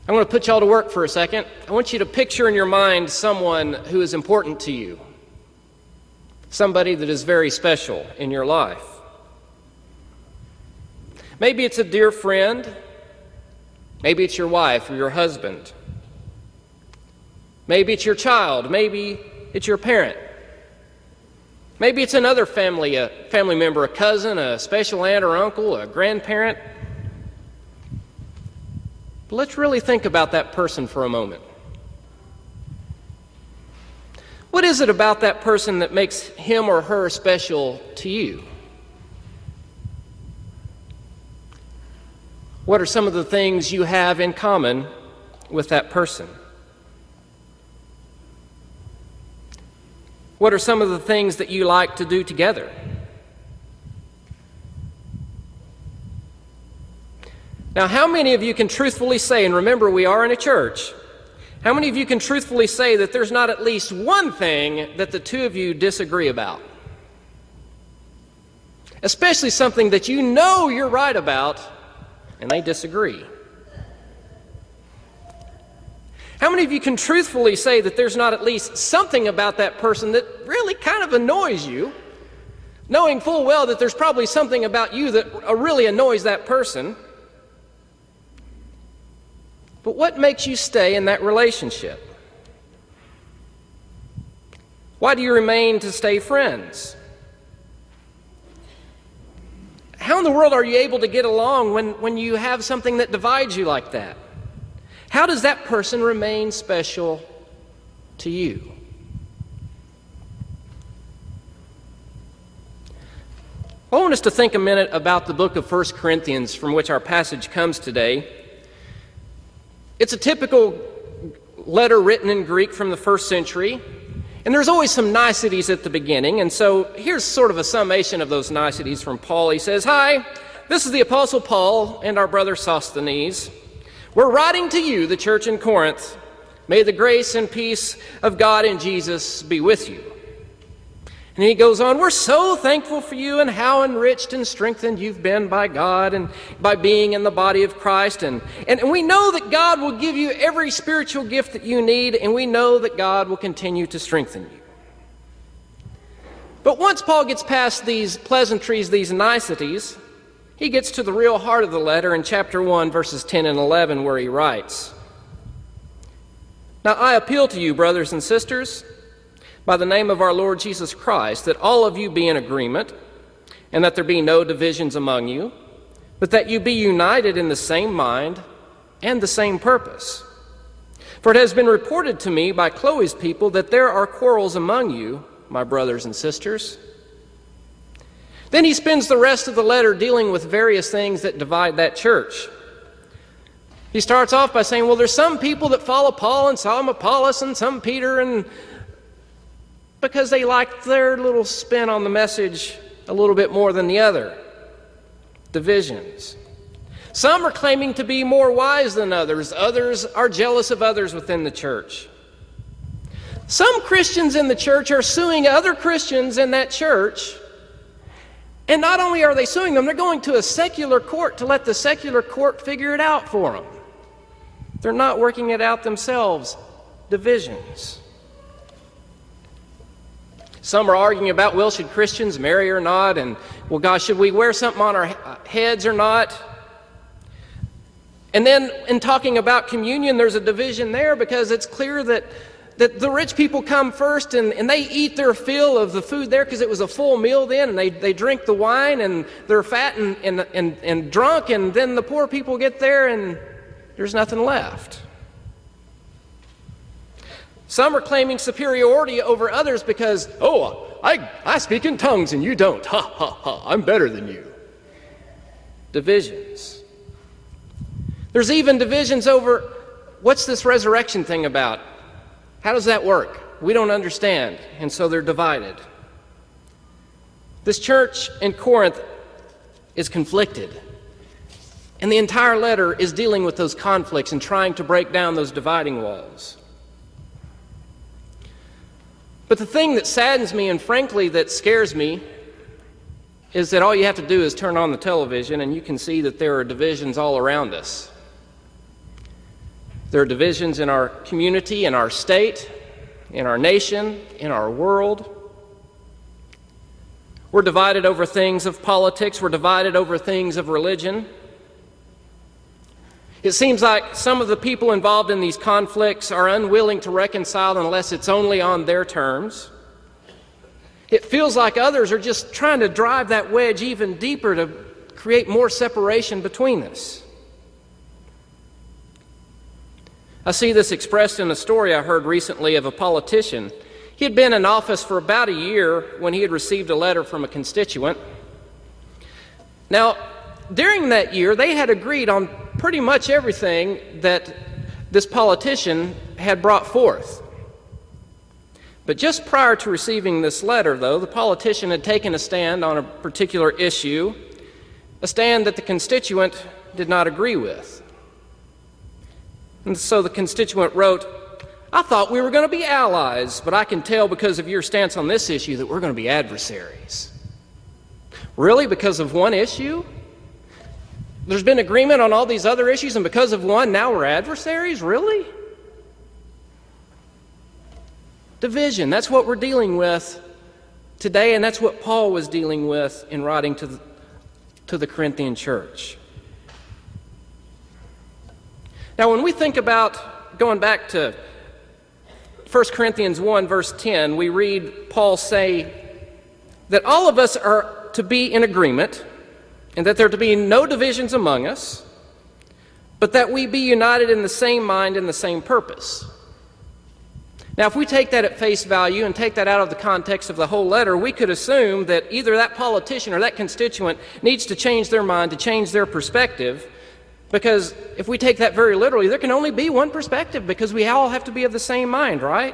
I'm going to put y'all to work for a second. I want you to picture in your mind someone who is important to you, somebody that is very special in your life. Maybe it's a dear friend. Maybe it's your wife or your husband. Maybe it's your child. Maybe it's your parent. Maybe it's another family member, a cousin, a special aunt or uncle, a grandparent. But let's really think about that person for a moment. What is it about that person that makes him or her special to you? What are some of the things you have in common with that person? What are some of the things that you like to do together? Now, how many of you can truthfully say, and remember we are in a church, how many of you can truthfully say that there's not at least one thing that the two of you disagree about? Especially something that you know you're right about and they disagree. How many of you can truthfully say that there's not at least something about that person that really kind of annoys you, knowing full well that there's probably something about you that really annoys that person? But what makes you stay in that relationship? Why do you remain to stay friends? How in the world are you able to get along when you have something that divides you like that? How does that person remain special to you? I want us to think a minute about the book of 1 Corinthians from which our passage comes today. It's a typical letter written in Greek from the first century, and there's always some niceties at the beginning, and so here's sort of a summation of those niceties from Paul. He says, "Hi, this is the Apostle Paul and our brother Sosthenes. We're writing to you, the church in Corinth. May the grace and peace of God and Jesus be with you." And he goes on, "We're so thankful for you and how enriched and strengthened you've been by God and by being in the body of Christ. And we know that God will give you every spiritual gift that you need, and we know that God will continue to strengthen you." But once Paul gets past these pleasantries, these niceties, he gets to the real heart of the letter in chapter 1, verses 10 and 11, where he writes, "Now I appeal to you, brothers and sisters, by the name of our Lord Jesus Christ, that all of you be in agreement, and that there be no divisions among you, but that you be united in the same mind and the same purpose. For it has been reported to me by Chloe's people that there are quarrels among you, my brothers and sisters." Then he spends the rest of the letter dealing with various things that divide that church. He starts off by saying, well, there's some people that follow Paul and some Apollos and some Peter, and because they like their little spin on the message a little bit more than the other. Divisions. Some are claiming to be more wise than others. Others are jealous of others within the church. Some Christians in the church are suing other Christians in that church. And not only are they suing them, they're going to a secular court to let the secular court figure it out for them. They're not working it out themselves. Divisions. Some are arguing about, well, should Christians marry or not? And, well, gosh, should we wear something on our heads or not? And then in talking about communion, there's a division there because it's clear that the rich people come first and they eat their fill of the food there because it was a full meal then, and they drink the wine and they're fat and drunk, and then the poor people get there and there's nothing left. Some are claiming superiority over others because, I speak in tongues and you don't. Ha, ha, ha, I'm better than you. Divisions. There's even divisions over, what's this resurrection thing about? How does that work? We don't understand, and so they're divided. This church in Corinth is conflicted, and the entire letter is dealing with those conflicts and trying to break down those dividing walls. But the thing that saddens me, and frankly that scares me, is that all you have to do is turn on the television and you can see that there are divisions all around us. There are divisions in our community, in our state, in our nation, in our world. We're divided over things of politics. We're divided over things of religion. It seems like some of the people involved in these conflicts are unwilling to reconcile unless it's only on their terms. It feels like others are just trying to drive that wedge even deeper to create more separation between us. I see this expressed in a story I heard recently of a politician. He had been in office for about a year when he had received a letter from a constituent. Now, during that year, they had agreed on pretty much everything that this politician had brought forth. But just prior to receiving this letter, though, the politician had taken a stand on a particular issue, a stand that the constituent did not agree with. And so the constituent wrote, "I thought we were going to be allies, but I can tell because of your stance on this issue that we're going to be adversaries." Really? Because of one issue? There's been agreement on all these other issues, and because of one, now we're adversaries? Really? Division. That's what we're dealing with today, and that's what Paul was dealing with in writing to the Corinthian church. Now, when we think about going back to 1 Corinthians 1, verse 10, we read Paul say that all of us are to be in agreement and that there are to be no divisions among us, but that we be united in the same mind and the same purpose. Now, if we take that at face value and take that out of the context of the whole letter, we could assume that either that politician or that constituent needs to change their mind, to change their perspective, because if we take that very literally, there can only be one perspective because we all have to be of the same mind, right?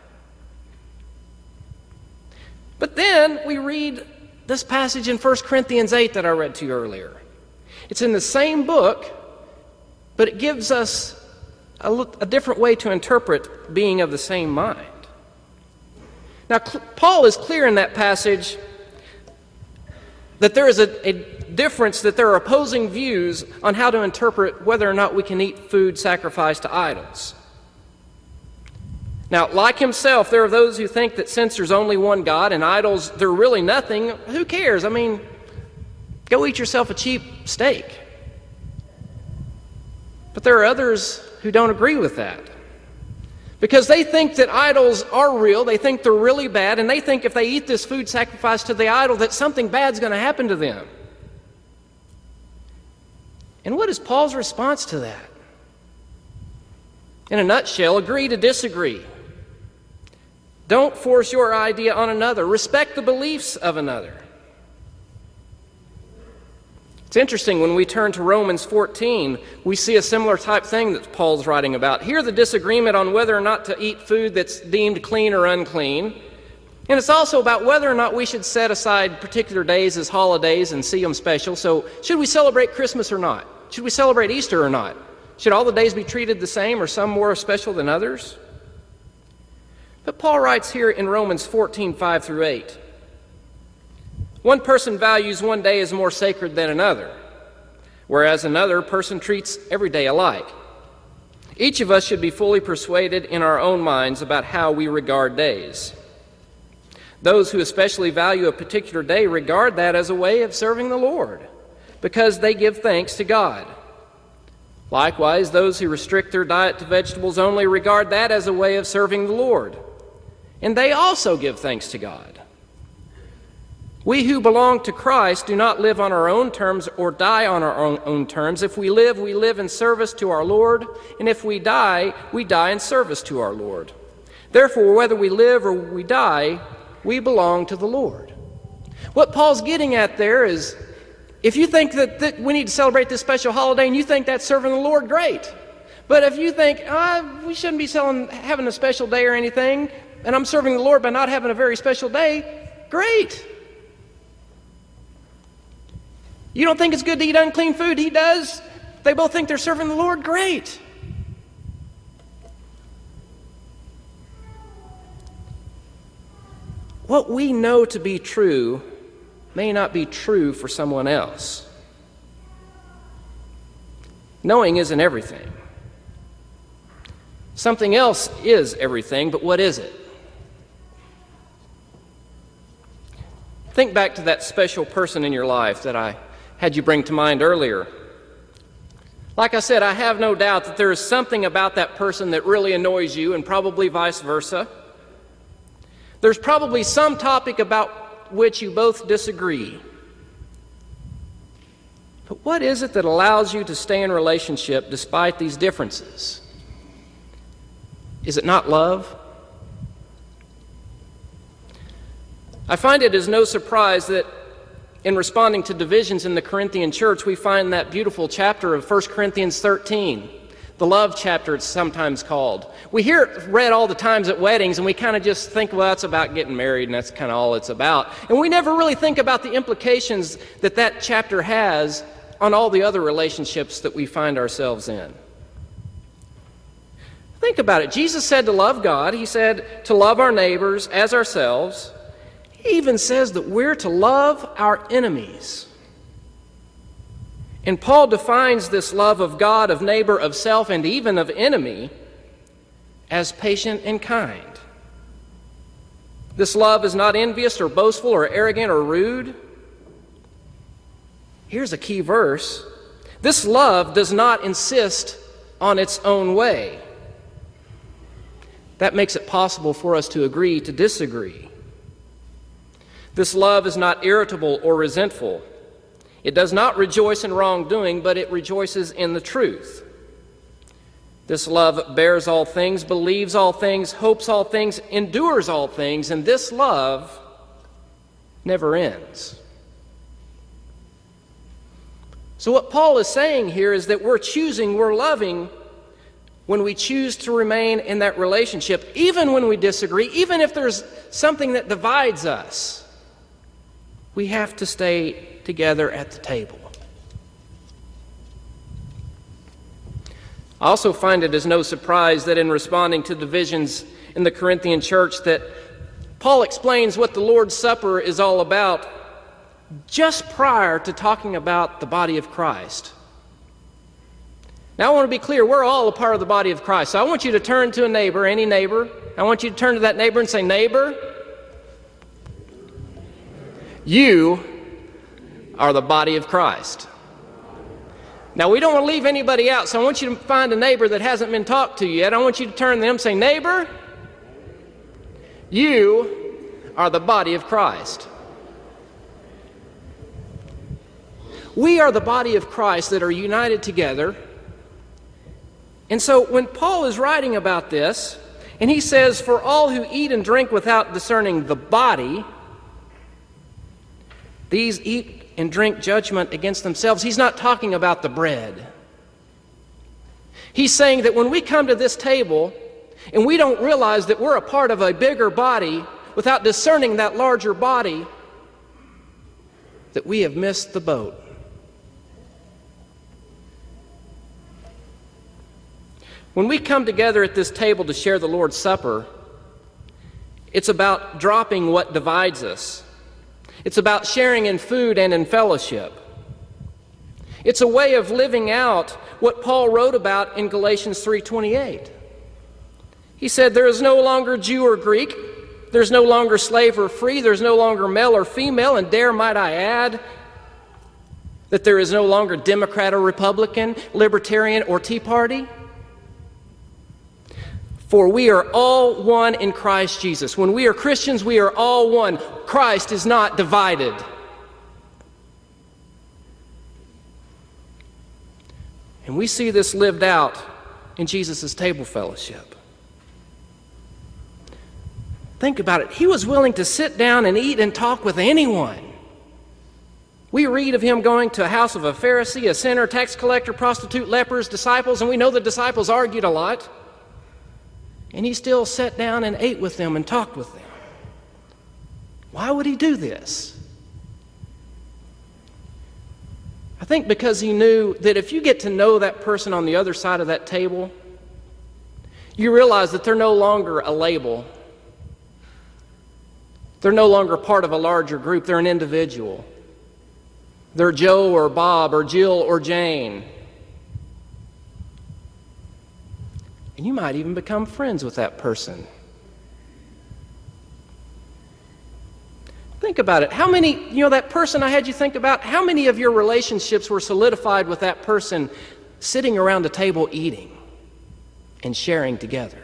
But then we read this passage in 1 Corinthians 8 that I read to you earlier. It's in the same book, but it gives us a different way to interpret being of the same mind. Now, Paul is clear in that passage that there is a difference, that there are opposing views on how to interpret whether or not we can eat food sacrificed to idols. Now, like himself, there are those who think that since there's only one God and idols, they're really nothing, who cares? I mean, go eat yourself a cheap steak. But there are others who don't agree with that, because they think that idols are real, they think they're really bad, and they think if they eat this food sacrificed to the idol that something bad's going to happen to them. And what is Paul's response to that? In a nutshell, agree to disagree. Don't force your idea on another. Respect the beliefs of another. It's interesting, when we turn to Romans 14, we see a similar type thing that Paul's writing about. Here, the disagreement on whether or not to eat food that's deemed clean or unclean. And it's also about whether or not we should set aside particular days as holidays and see them special. So, should we celebrate Christmas or not? Should we celebrate Easter or not? Should all the days be treated the same, or some more special than others? But Paul writes here in Romans 14, 5 through 8, one person values one day as more sacred than another, whereas another person treats every day alike. Each of us should be fully persuaded in our own minds about how we regard days. Those who especially value a particular day regard that as a way of serving the Lord, because they give thanks to God. Likewise, those who restrict their diet to vegetables only regard that as a way of serving the Lord, and they also give thanks to God. We who belong to Christ do not live on our own terms or die on our own terms. If we live in service to our Lord, and if we die in service to our Lord. Therefore, whether we live or we die, we belong to the Lord. What Paul's getting at there is, if you think that we need to celebrate this special holiday and you think that's serving the Lord, great. But if you think, we shouldn't be having a special day or anything, and I'm serving the Lord by not having a very special day, great. You don't think it's good to eat unclean food? He does. They both think they're serving the Lord? Great. What we know to be true may not be true for someone else. Knowing isn't everything. Something else is everything, but what is it? Think back to that special person in your life that I had you bring to mind earlier. Like I said, I have no doubt that there is something about that person that really annoys you, and probably vice versa. There's probably some topic about which you both disagree. But what is it that allows you to stay in relationship despite these differences? Is it not love? I find it is no surprise that in responding to divisions in the Corinthian church, we find that beautiful chapter of 1 Corinthians 13, the love chapter it's sometimes called. We hear it read all the times at weddings, and we kind of just think, well, it's about getting married, and that's kind of all it's about. And we never really think about the implications that that chapter has on all the other relationships that we find ourselves in. Think about it. Jesus said to love God. He said to love our neighbors as ourselves. He even says that we're to love our enemies. And Paul defines this love of God, of neighbor, of self, and even of enemy as patient and kind. This love is not envious or boastful or arrogant or rude. Here's a key verse. This love does not insist on its own way. That makes it possible for us to agree to disagree. This love is not irritable or resentful. It does not rejoice in wrongdoing, but it rejoices in the truth. This love bears all things, believes all things, hopes all things, endures all things, and this love never ends. So what Paul is saying here is that we're loving when we choose to remain in that relationship, even when we disagree, even if there's something that divides us. We have to stay together at the table. I also find it as no surprise that in responding to divisions in the Corinthian church that Paul explains what the Lord's Supper is all about just prior to talking about the body of Christ. Now I want to be clear, we're all a part of the body of Christ. So I want you to turn to a neighbor, any neighbor. I want you to turn to that neighbor and say, neighbor, you are the body of Christ. Now, we don't want to leave anybody out, so I want you to find a neighbor that hasn't been talked to yet. I want you to turn to them and say, neighbor, you are the body of Christ. We are the body of Christ that are united together. And so when Paul is writing about this, and he says, for all who eat and drink without discerning the body, these eat and drink judgment against themselves. He's not talking about the bread. He's saying that when we come to this table and we don't realize that we're a part of a bigger body without discerning that larger body, that we have missed the boat. When we come together at this table to share the Lord's Supper, it's about dropping what divides us. It's about sharing in food and in fellowship. It's a way of living out what Paul wrote about in Galatians 3:28. He said, there is no longer Jew or Greek, there's no longer slave or free, there's no longer male or female, and dare might I add that there is no longer Democrat or Republican, Libertarian or Tea Party. For we are all one in Christ Jesus. When we are Christians, we are all one. Christ is not divided. And we see this lived out in Jesus' table fellowship. Think about it. He was willing to sit down and eat and talk with anyone. We read of him going to a house of a Pharisee, a sinner, tax collector, prostitute, lepers, disciples, and we know the disciples argued a lot. And he still sat down and ate with them and talked with them. Why would he do this? I think because he knew that if you get to know that person on the other side of that table, you realize that they're no longer a label. They're no longer part of a larger group. They're an individual. They're Joe or Bob or Jill or Jane. And you might even become friends with that person. Think about it. How many, that person I had you think about, how many of your relationships were solidified with that person sitting around a table eating and sharing together?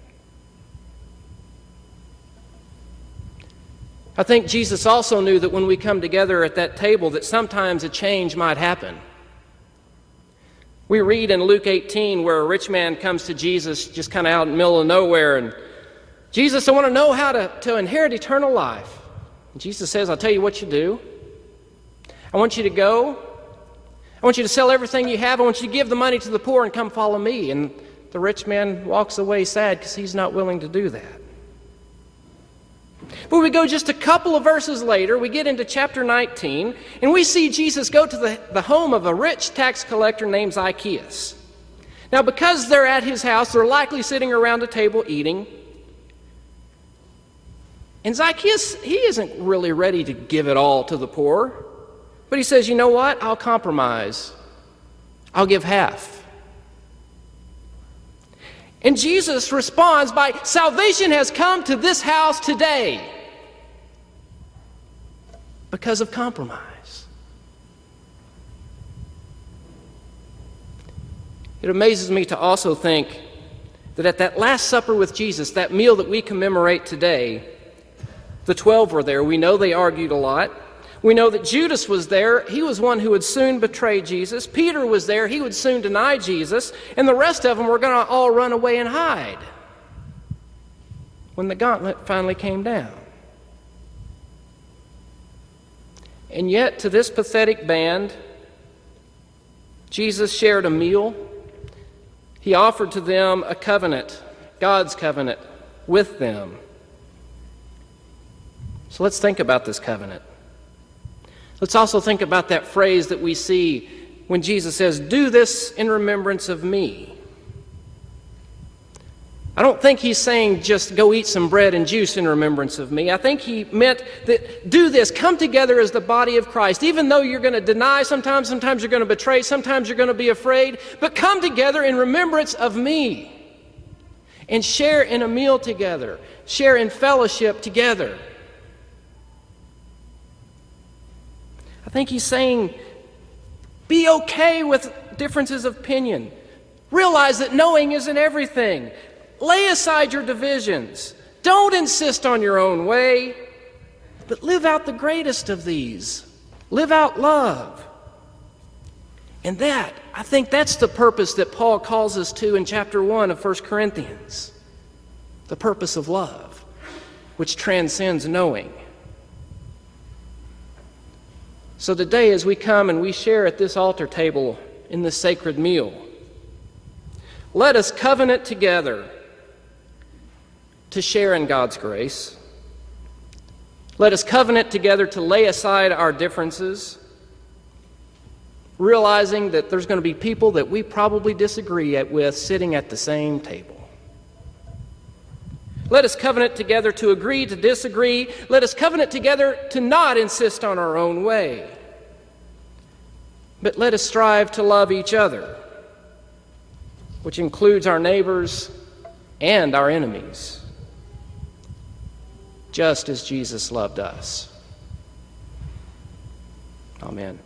I think Jesus also knew that when we come together at that table that sometimes a change might happen. We read in Luke 18 where a rich man comes to Jesus just kind of out in the middle of nowhere, and Jesus, I want to know how to inherit eternal life. And Jesus says, I'll tell you what you do. I want you to go. I want you to sell everything you have. I want you to give the money to the poor and come follow me. And the rich man walks away sad because he's not willing to do that. But we go just a couple of verses later, we get into chapter 19, and we see Jesus go to the home of a rich tax collector named Zacchaeus. Now, because they're at his house, they're likely sitting around a table eating. And Zacchaeus, he isn't really ready to give it all to the poor. But he says, you know what? I'll compromise. I'll give half. And Jesus responds by, salvation has come to this house today because of compromise. It amazes me to also think that at that Last Supper with Jesus, that meal that we commemorate today, the 12 were there. We know they argued a lot. We know that Judas was there. He was one who would soon betray Jesus. Peter was there. He would soon deny Jesus. And the rest of them were going to all run away and hide when the gauntlet finally came down. And yet, to this pathetic band, Jesus shared a meal. He offered to them a covenant, God's covenant, with them. So let's think about this covenant. Let's also think about that phrase that we see when Jesus says, do this in remembrance of me. I don't think he's saying just go eat some bread and juice in remembrance of me. I think he meant that do this, come together as the body of Christ. Even though you're going to deny sometimes you're going to betray, sometimes you're going to be afraid, but come together in remembrance of me and share in a meal together, share in fellowship together. I think he's saying, be okay with differences of opinion. Realize that knowing isn't everything. Lay aside your divisions. Don't insist on your own way, but live out the greatest of these. Live out love. And I think that's the purpose that Paul calls us to in chapter 1 of 1 Corinthians. The purpose of love, which transcends knowing. So today, as we come and we share at this altar table in this sacred meal, let us covenant together to share in God's grace. Let us covenant together to lay aside our differences, realizing that there's going to be people that we probably disagree with sitting at the same table. Let us covenant together to agree to disagree. Let us covenant together to not insist on our own way. But let us strive to love each other, which includes our neighbors and our enemies, just as Jesus loved us. Amen.